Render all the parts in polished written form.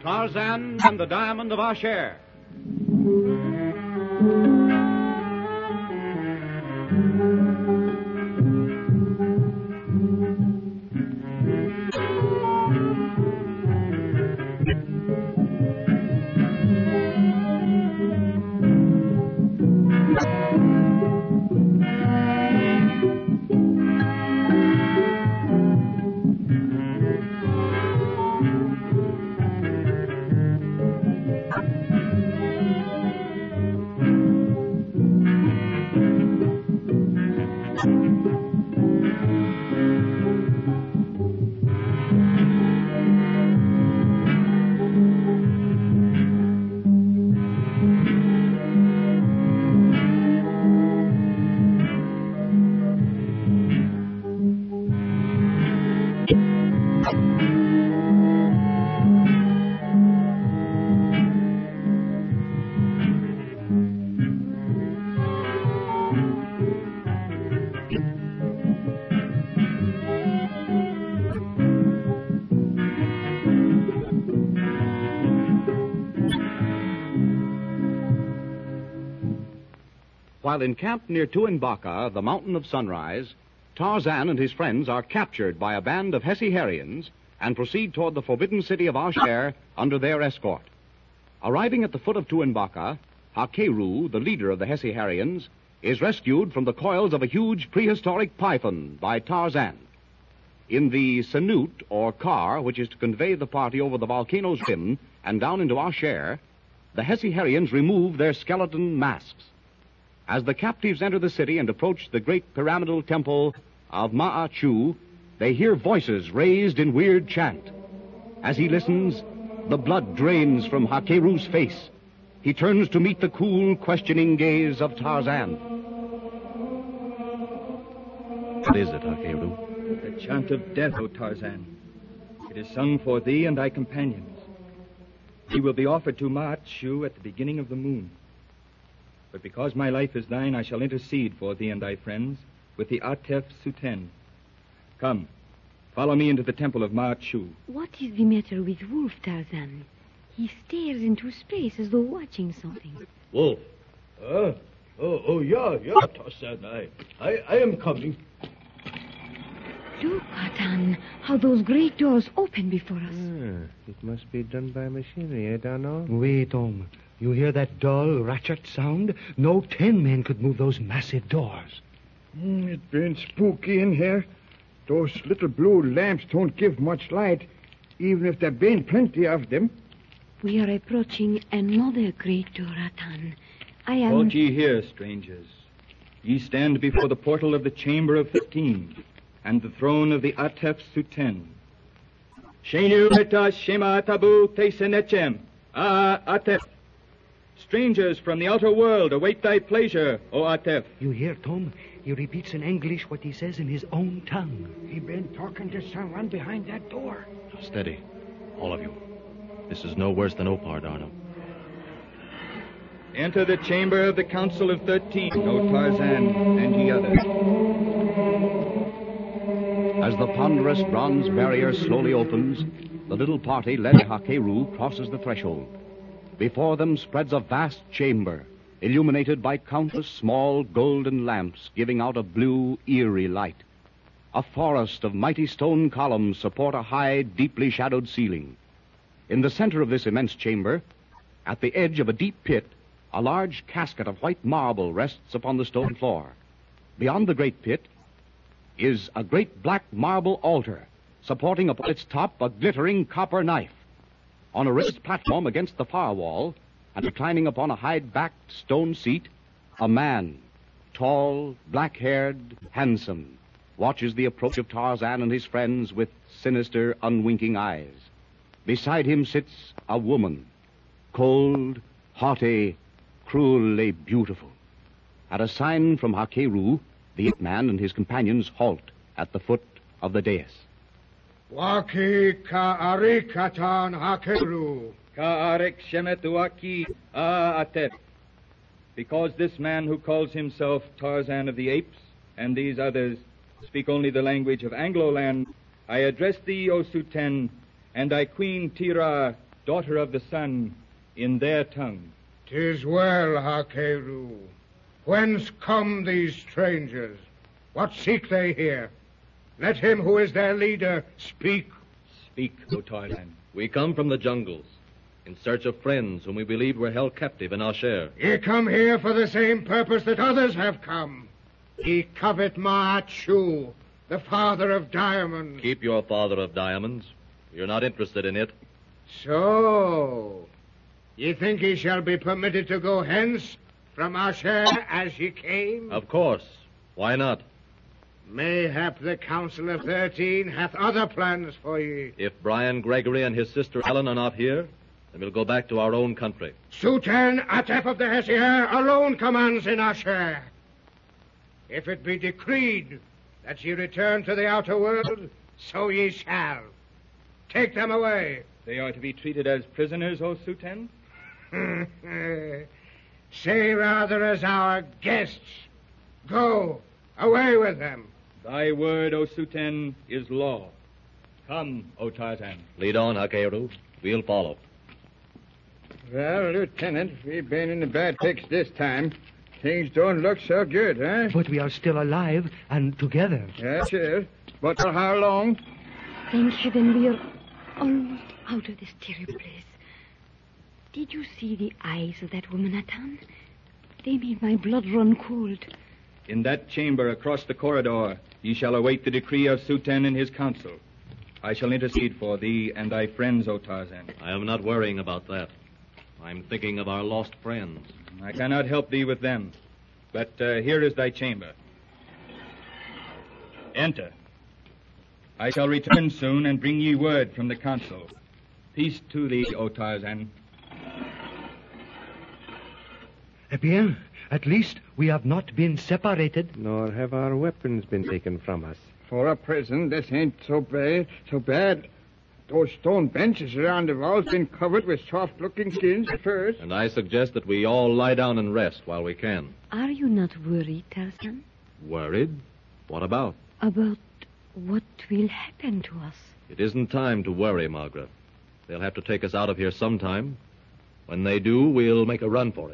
Tarzan and the Diamond of Asher. While encamped near Tuanbaca, the mountain of sunrise, Tarzan and his friends are captured by a band of Hesse-Harrians and proceed toward the forbidden city of Asher under their escort. Arriving at the foot of Tuanbaca, Hakeru, the leader of the Hesse-Harrians, is rescued from the coils of a huge prehistoric python by Tarzan. In the Sanut, or car, which is to convey the party over the volcano's rim and down into Asher, the Hesse-Harrians remove their skeleton masks. As the captives enter the city and approach the great pyramidal temple of Ma'achu, they hear voices raised in weird chant. As he listens, the blood drains from Hakeru's face. He turns to meet the cool, questioning gaze of Tarzan. What is it, Hakeru? The chant of death, O Tarzan. It is sung for thee and thy companions. He will be offered to Ma'achu at the beginning of the moon. But because my life is thine, I shall intercede for thee and thy friends with the Atef Suten. Come, follow me into the temple of Ma'achu. What is the matter with Wolf, Tarzan? He stares into space as though watching something. Wolf? Yeah, Tarzan. I am coming. Look, Atan, how those great doors open before us. It must be done by machinery, I don't know. Wait, Tom. You hear that dull, ratchet sound? No 10 men could move those massive doors. It's been spooky in here. Those little blue lamps don't give much light, even if there been plenty of them. We are approaching another great door, Atan. Halt ye here, strangers. Ye stand before the portal of the Chamber of 15 and the throne of the Atef Suten. Shenu eta shema tabu teisenechem. Atef. Strangers from the outer world await thy pleasure, O Atef. You hear, Tom? He repeats in English what he says in his own tongue. He been talking to someone behind that door. Steady, all of you. This is no worse than Opar, Darno. Enter the chamber of the Council of 13, O Tarzan, and ye others. As the ponderous bronze barrier slowly opens, the little party led by Hakeru crosses the threshold. Before them spreads a vast chamber, illuminated by countless small golden lamps giving out a blue, eerie light. A forest of mighty stone columns support a high, deeply shadowed ceiling. In the center of this immense chamber, at the edge of a deep pit, a large casket of white marble rests upon the stone floor. Beyond the great pit is a great black marble altar, supporting upon its top a glittering copper knife. On a raised platform against the far wall, and reclining upon a high-backed stone seat, a man, tall, black-haired, handsome, watches the approach of Tarzan and his friends with sinister, unwinking eyes. Beside him sits a woman, cold, haughty, cruelly beautiful. At a sign from Hakeru, the ape man and his companions halt at the foot of the dais. Waki ka'arikatan Hakeru. Ka'arek shemetuaki Atef. Because this man who calls himself Tarzan of the Apes, and these others, speak only the language of Anglo-land, I address thee, O Suten, and thy queen Tira, daughter of the sun, in their tongue. 'Tis well, Hakeru. Whence come these strangers? What seek they here? Let him who is their leader speak. Speak, O Tarzan. We come from the jungles, in search of friends whom we believed were held captive in Asher. Ye come here for the same purpose that others have come. Ye covet Ma'at-Shu, the father of diamonds. Keep your father of diamonds. You're not interested in it. So, ye think ye shall be permitted to go hence from Asher as ye came? Of course. Why not? Mayhap the Council of 13 hath other plans for ye. If Brian Gregory and his sister Ellen are not here, then we'll go back to our own country. Sultan Atef of the Hessier alone commands in Asher. If it be decreed that ye return to the outer world, so ye shall. Take them away. They are to be treated as prisoners, O Sultan? Say rather as our guests. Go, away with them. Thy word, O Sultan, is law. Come, O Tarzan. Lead on, Hakeru. We'll follow. Well, Lieutenant, we've been in a bad fix this time. Things don't look so good, huh? But we are still alive and together. Yeah, sure. But for how long? Thank heaven we are almost out of this terrible place. Did you see the eyes of that woman, Atan? They made my blood run cold. In that chamber across the corridor, ye shall await the decree of Sultan and his council. I shall intercede for thee and thy friends, O Tarzan. I am not worrying about that. I'm thinking of our lost friends. I cannot help thee with them. But here is thy chamber. Enter. I shall return soon and bring ye word from the council. Peace to thee, O Tarzan. Eh bien, at least we have not been separated. Nor have our weapons been taken from us. For a prison, this ain't so bad. Those stone benches around the walls been covered with soft-looking skins at first. And I suggest that we all lie down and rest while we can. Are you not worried, Tarzan? Worried? What about? About what will happen to us? It isn't time to worry, Margaret. They'll have to take us out of here sometime. When they do, we'll make a run for it.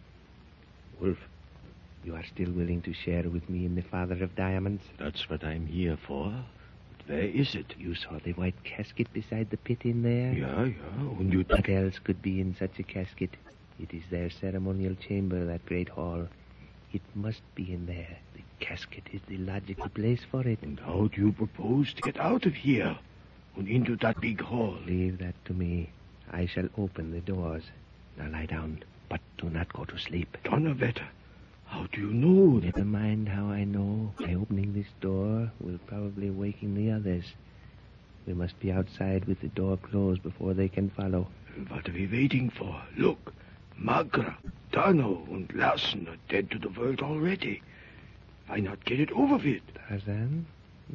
Wolf, you are still willing to share with me in the Father of Diamonds? That's what I'm here for. But where is it? You saw the white casket beside the pit in there? Yeah. And you... What else could be in such a casket? It is their ceremonial chamber, that great hall. It must be in there. The casket is the logical place for it. And how do you propose to get out of here and into that big hall? Leave that to me. I shall open the doors. Now lie down, but do not go to sleep. Donnerwetter, how do you know? Never mind how I know. By opening this door will probably waken the others. We must be outside with the door closed before they can follow. And what are we waiting for? Look, Magra, Dano, and Larsen are dead to the world already. Why not get it over with? Tarzan?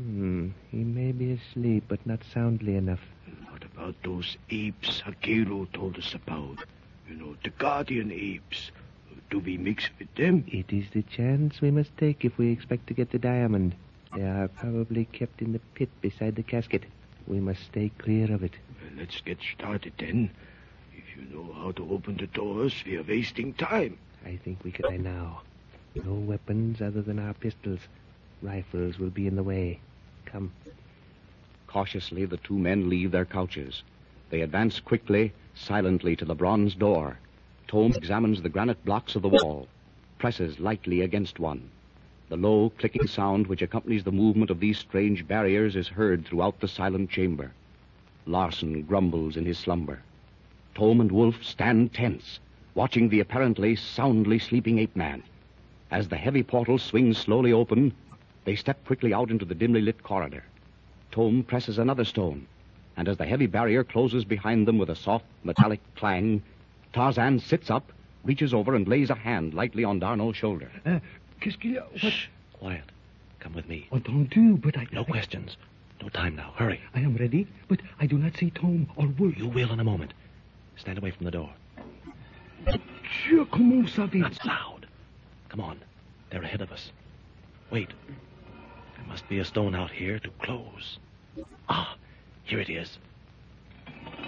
He may be asleep, but not soundly enough. And what about those apes Hakeru told us about? You know, the guardian apes. Do we mix with them? It is the chance we must take if we expect to get the diamond. They are probably kept in the pit beside the casket. We must stay clear of it. Well, let's get started then. If you know how to open the doors, we are wasting time. I think we can try now. No weapons other than our pistols. Rifles will be in the way. Come. Cautiously, the two men leave their couches. They advance quickly, silently to the bronze door. Tome examines the granite blocks of the wall, presses lightly against one. The low, clicking sound which accompanies the movement of these strange barriers is heard throughout the silent chamber. Larsen grumbles in his slumber. Tome and Wolf stand tense, watching the apparently soundly sleeping ape-man. As the heavy portal swings slowly open, they step quickly out into the dimly lit corridor. Tome presses another stone, and as the heavy barrier closes behind them with a soft, metallic clang, Tarzan sits up, reaches over, and lays a hand lightly on D'Arnot's shoulder. Qu'est-ce qu'il y a? Shh! Quiet. Come with me. Entendu, but I... No questions. No time now. Hurry. I am ready, but I do not see Tome or Wolf. You will in a moment. Stand away from the door. Dieu, comment vous savez? Not loud. Come on. They're ahead of us. Wait. There must be a stone out here to close. Ah, here it is.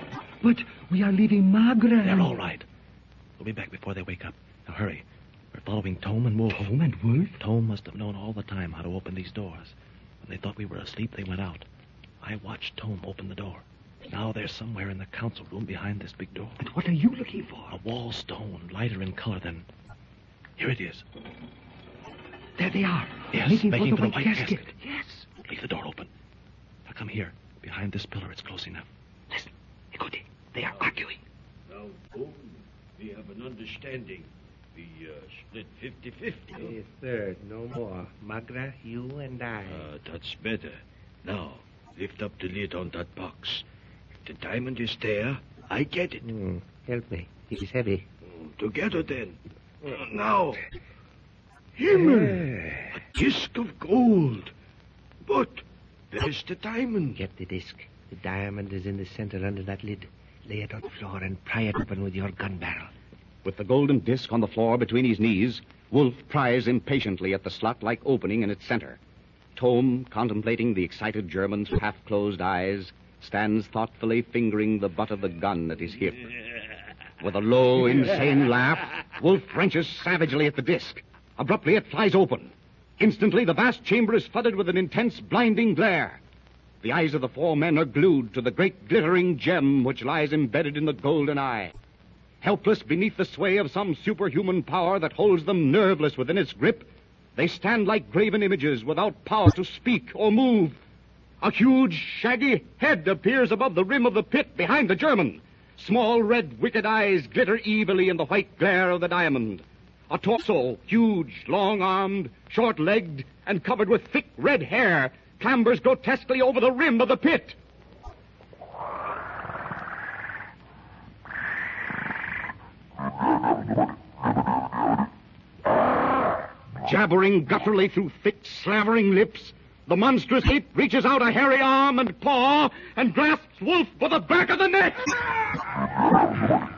But we are leaving Magra. They're all right. We'll be back before they wake up. Now hurry. We're following Tome and Wolf. Tome and Wolf? Tome must have known all the time how to open these doors. When they thought we were asleep, they went out. I watched Tome open the door. Now they're somewhere in the council room behind this big door. And what are you looking for? A wall stone, lighter in color than... Here it is. There they are. Yes, making for the white casket. Yes. Leave the door open. Now come here. Behind this pillar, it's close enough. Listen. Écoutez. They are arguing. Now, Tome, we have an understanding. We split 50-50. Yes, sir. No more. Magra, you and I. That's better. Now, lift up the lid on that box. If the diamond is there, I get it. Help me. It is heavy. Together, then. Now. Himmel! A disc of gold. But there's the diamond. Get the disc. The diamond is in the center under that lid. Lay it on the floor and pry it open with your gun barrel. With the golden disc on the floor between his knees, Wolf pries impatiently at the slot-like opening in its center. Tome, contemplating the excited German's half-closed eyes, stands thoughtfully fingering the butt of the gun at his hip. With a low, insane laugh, Wolf wrenches savagely at the disc. Abruptly, it flies open. Instantly, the vast chamber is flooded with an intense, blinding glare. The eyes of the four men are glued to the great glittering gem which lies embedded in the golden eye. Helpless beneath the sway of some superhuman power that holds them nerveless within its grip, they stand like graven images without power to speak or move. A huge, shaggy head appears above the rim of the pit behind the German. Small, red, wicked eyes glitter evilly in the white glare of the diamond. A torso, huge, long-armed, short-legged, and covered with thick red hair, clambers grotesquely over the rim of the pit. Jabbering gutturally through thick, slavering lips, the monstrous ape reaches out a hairy arm and paw and grasps Wolf by the back of the neck.